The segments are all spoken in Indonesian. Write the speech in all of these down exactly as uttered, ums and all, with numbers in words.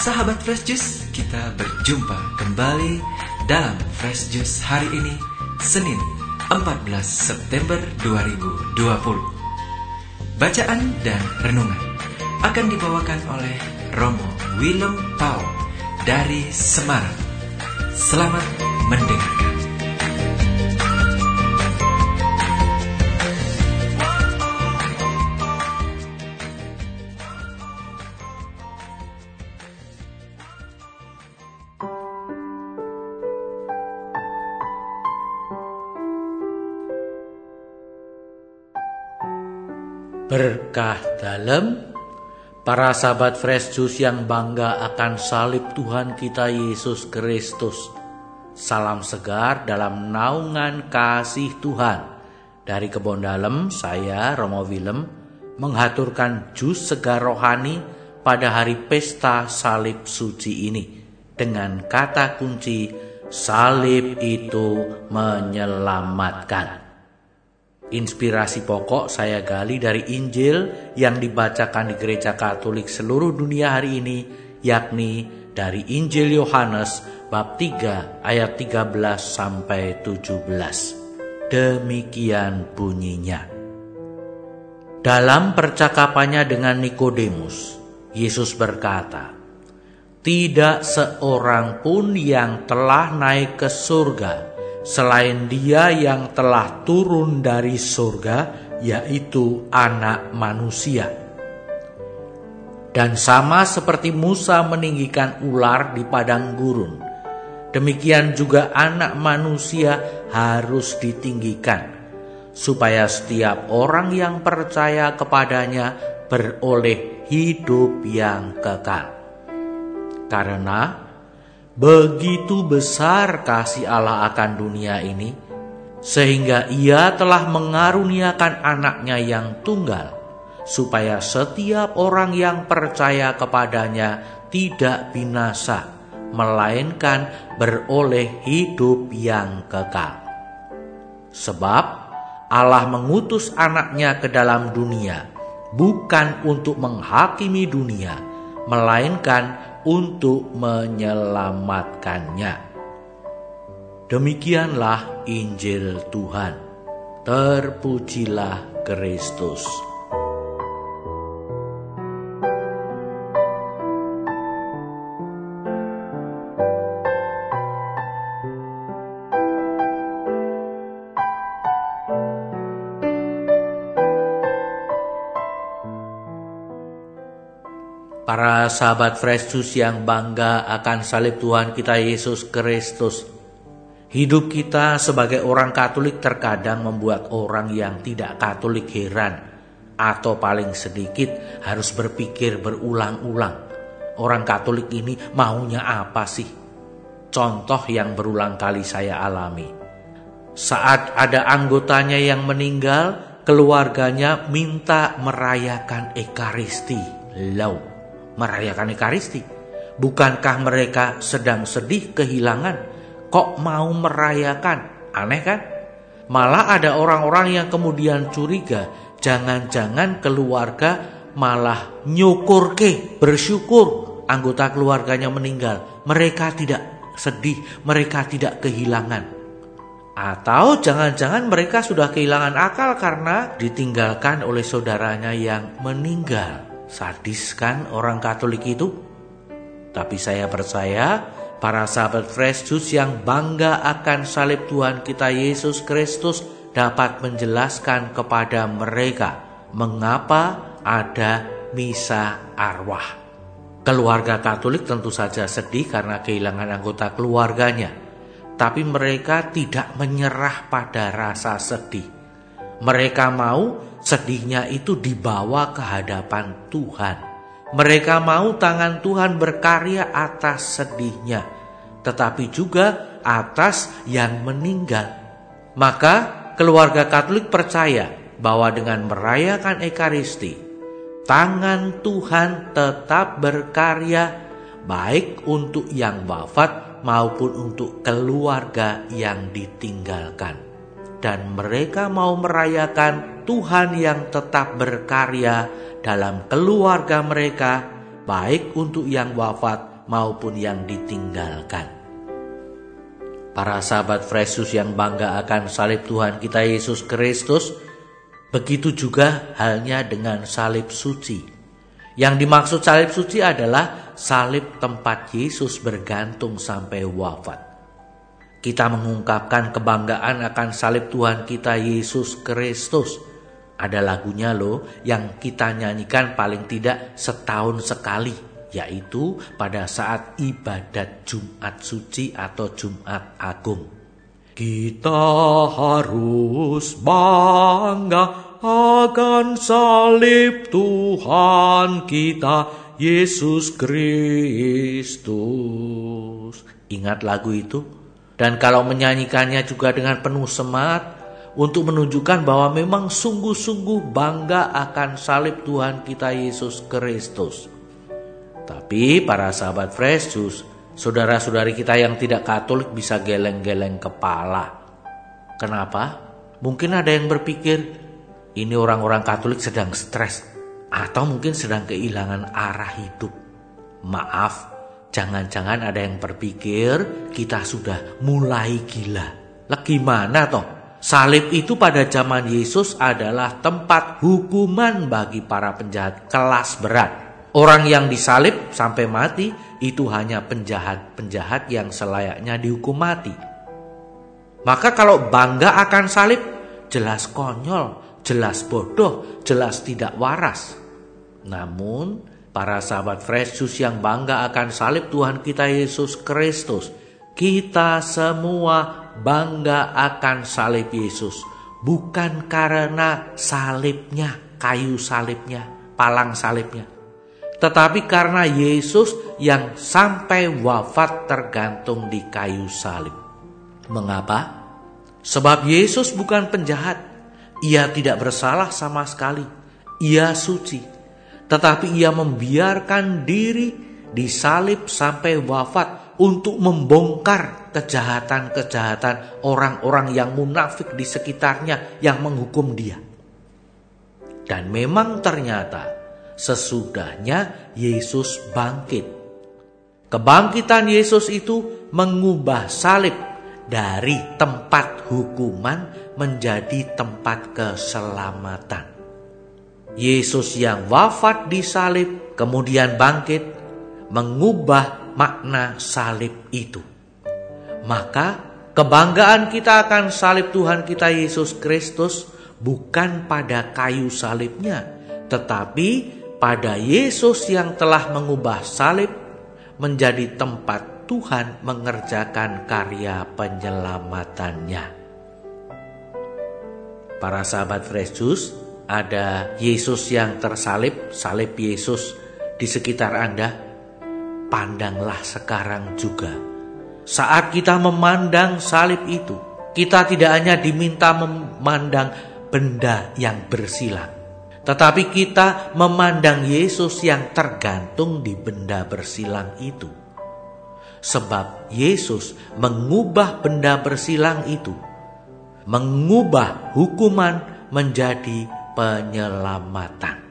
Sahabat Fresh Juice, kita berjumpa kembali dalam Fresh Juice hari ini, Senin empat belas September dua ribu dua puluh. Bacaan dan renungan akan dibawakan oleh Romo Willem Pao dari Semarang. Selamat mendengarkan. Berkah dalam para sahabat Fresh Juice yang bangga akan salib Tuhan kita Yesus Kristus. Salam segar dalam naungan kasih Tuhan. Dari Kebon Dalem, saya Romo Willem menghaturkan jus segar rohani pada hari pesta salib suci ini dengan kata kunci salib itu menyelamatkan. Inspirasi pokok saya gali dari Injil yang dibacakan di Gereja Katolik seluruh dunia hari ini, yakni dari Injil Yohanes bab tiga ayat tiga belas sampai tujuh belas. Demikian bunyinya. Dalam percakapannya dengan Nikodemus, Yesus berkata, "Tidak seorang pun yang telah naik ke surga selain Dia yang telah turun dari surga, yaitu Anak Manusia. Dan sama seperti Musa meninggikan ular di padang gurun, demikian juga Anak Manusia harus ditinggikan, supaya setiap orang yang percaya kepadanya beroleh hidup yang kekal. Karena begitu besar kasih Allah akan dunia ini, sehingga Ia telah mengaruniakan anaknya yang tunggal, supaya setiap orang yang percaya kepadanya tidak binasa, melainkan beroleh hidup yang kekal. Sebab Allah mengutus anaknya ke dalam dunia, bukan untuk menghakimi dunia, melainkan untuk menyelamatkannya." Demikianlah Injil Tuhan. Terpujilah Kristus. Para sahabat Fresh Juice yang bangga akan salib Tuhan kita Yesus Kristus. Hidup kita sebagai orang Katolik terkadang membuat orang yang tidak Katolik heran, atau paling sedikit harus berpikir berulang-ulang, orang Katolik ini maunya apa sih? Contoh yang berulang kali saya alami. Saat ada anggotanya yang meninggal, keluarganya minta merayakan Ekaristi. Lau, merayakan Ekaristi? Bukankah mereka sedang sedih kehilangan? Kok mau merayakan? Aneh kan? Malah ada orang-orang yang kemudian curiga, jangan-jangan keluarga malah nyukurke, bersyukur anggota keluarganya meninggal. Mereka tidak sedih, mereka tidak kehilangan. Atau jangan-jangan mereka sudah kehilangan akal karena ditinggalkan oleh saudaranya yang meninggal. Sadis kan orang Katolik itu? Tapi saya percaya para sahabat Fresh Juice yang bangga akan salib Tuhan kita Yesus Kristus dapat menjelaskan kepada mereka mengapa ada misa arwah. Keluarga Katolik tentu saja sedih karena kehilangan anggota keluarganya, tapi mereka tidak menyerah pada rasa sedih. Mereka mau sedihnya itu dibawa ke hadapan Tuhan. Mereka mau tangan Tuhan berkarya atas sedihnya, tetapi juga atas yang meninggal. Maka keluarga Katolik percaya bahwa dengan merayakan Ekaristi, tangan Tuhan tetap berkarya baik untuk yang wafat maupun untuk keluarga yang ditinggalkan. Dan mereka mau merayakan Tuhan yang tetap berkarya dalam keluarga mereka, baik untuk yang wafat maupun yang ditinggalkan. Para sahabat Fresh Juice yang bangga akan salib Tuhan kita Yesus Kristus, begitu juga halnya dengan salib suci. Yang dimaksud salib suci adalah salib tempat Yesus bergantung sampai wafat. Kita mengungkapkan kebanggaan akan salib Tuhan kita Yesus Kristus. Ada lagunya loh yang kita nyanyikan paling tidak setahun sekali, yaitu pada saat ibadat Jumat Suci atau Jumat Agung. Kita harus bangga akan salib Tuhan kita Yesus Kristus. Ingat lagu itu? Dan kalau menyanyikannya juga dengan penuh semangat untuk menunjukkan bahwa memang sungguh-sungguh bangga akan salib Tuhan kita Yesus Kristus. Tapi para sahabat Fresh Juice, saudara-saudari kita yang tidak Katolik bisa geleng-geleng kepala. Kenapa? Mungkin ada yang berpikir, ini orang-orang Katolik sedang stres, atau mungkin sedang kehilangan arah hidup. Maaf, jangan-jangan ada yang berpikir kita sudah mulai gila. Lah gimana toh? Salib itu pada zaman Yesus adalah tempat hukuman bagi para penjahat kelas berat. Orang yang disalib sampai mati itu hanya penjahat-penjahat yang selayaknya dihukum mati. Maka kalau bangga akan salib, jelas konyol, jelas bodoh, jelas tidak waras. Namun para sahabat Fresh Juice yang bangga akan salib Tuhan kita Yesus Kristus, kita semua bangga akan salib Yesus. Bukan karena salibnya, kayu salibnya, palang salibnya, tetapi karena Yesus yang sampai wafat tergantung di kayu salib. Mengapa? Sebab Yesus bukan penjahat. Ia tidak bersalah sama sekali. Ia suci. Tetapi ia membiarkan diri disalib sampai wafat untuk membongkar kejahatan-kejahatan orang-orang yang munafik di sekitarnya yang menghukum dia. Dan memang ternyata sesudahnya Yesus bangkit. Kebangkitan Yesus itu mengubah salib dari tempat hukuman menjadi tempat keselamatan. Yesus yang wafat di salib kemudian bangkit mengubah makna salib itu. Maka kebanggaan kita akan salib Tuhan kita Yesus Kristus bukan pada kayu salibnya, tetapi pada Yesus yang telah mengubah salib menjadi tempat Tuhan mengerjakan karya penyelamatannya. Para sahabat Fresh Juice, ada Yesus yang tersalib, salib Yesus di sekitar Anda. Pandanglah sekarang juga. Saat kita memandang salib itu, kita tidak hanya diminta memandang benda yang bersilang, tetapi kita memandang Yesus yang tergantung di benda bersilang itu. Sebab Yesus mengubah benda bersilang itu, mengubah hukuman menjadi penyelamatan.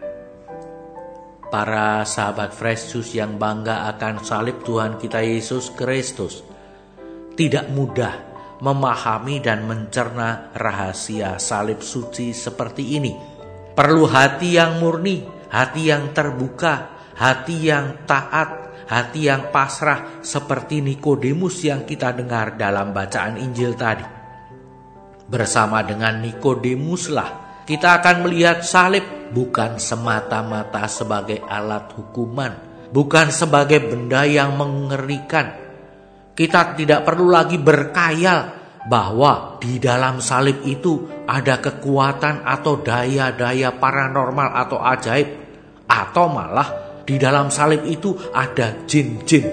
Para sahabat Fresh Juice yang bangga akan salib Tuhan kita Yesus Kristus, tidak mudah memahami dan mencerna rahasia salib suci seperti ini. Perlu hati yang murni, hati yang terbuka, hati yang taat, hati yang pasrah seperti Nikodemus yang kita dengar dalam bacaan Injil tadi. Bersama dengan Nikodemuslah kita akan melihat salib bukan semata-mata sebagai alat hukuman, bukan sebagai benda yang mengerikan. Kita tidak perlu lagi berkhayal bahwa di dalam salib itu ada kekuatan atau daya-daya paranormal atau ajaib, atau malah di dalam salib itu ada jin-jin.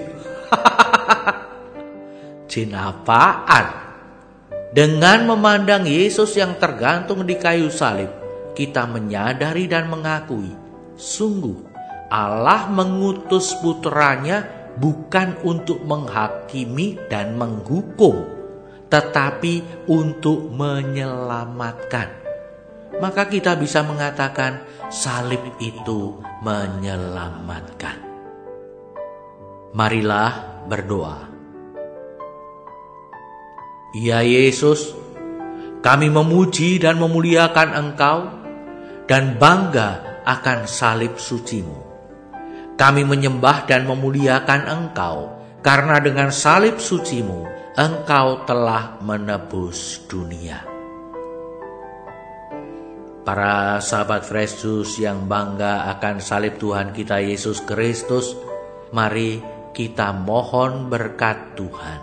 Jin apaan? Dengan memandang Yesus yang tergantung di kayu salib, kita menyadari dan mengakui, sungguh Allah mengutus putranya bukan untuk menghakimi dan menghukum, tetapi untuk menyelamatkan. Maka kita bisa mengatakan salib itu menyelamatkan. Marilah berdoa. Ya Yesus, kami memuji dan memuliakan Engkau dan bangga akan salib suci-Mu. Kami menyembah dan memuliakan Engkau karena dengan salib suci-Mu Engkau telah menebus dunia. Para sahabat Fresh Juice yang bangga akan salib Tuhan kita Yesus Kristus, mari kita mohon berkat Tuhan.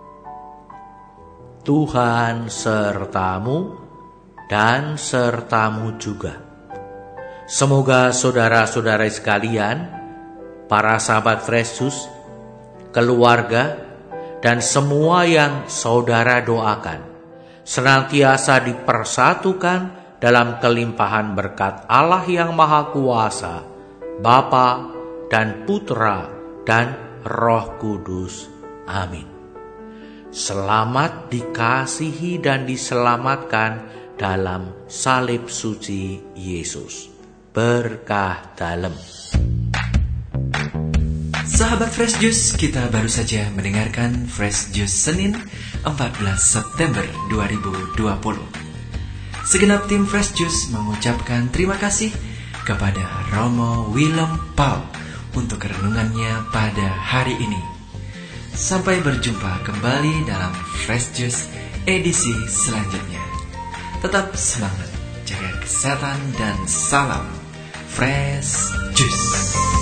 Tuhan sertamu dan sertamu juga. Semoga saudara-saudara sekalian, para sahabat Fresh Juice, keluarga, dan semua yang saudara doakan senantiasa dipersatukan dalam kelimpahan berkat Allah yang Maha Kuasa, Bapa dan Putra dan Roh Kudus. Amin. Selamat dikasihi dan diselamatkan dalam salib suci Yesus. Berkah dalam. Sahabat Fresh Juice, kita baru saja mendengarkan Fresh Juice Senin empat belas September dua ribu dua puluh. Segenap tim Fresh Juice mengucapkan terima kasih kepada Romo Willem Paul untuk renungannya pada hari ini. Sampai berjumpa kembali dalam Fresh Juice edisi selanjutnya. Tetap semangat, jaga kesehatan dan salam Fresh Juice.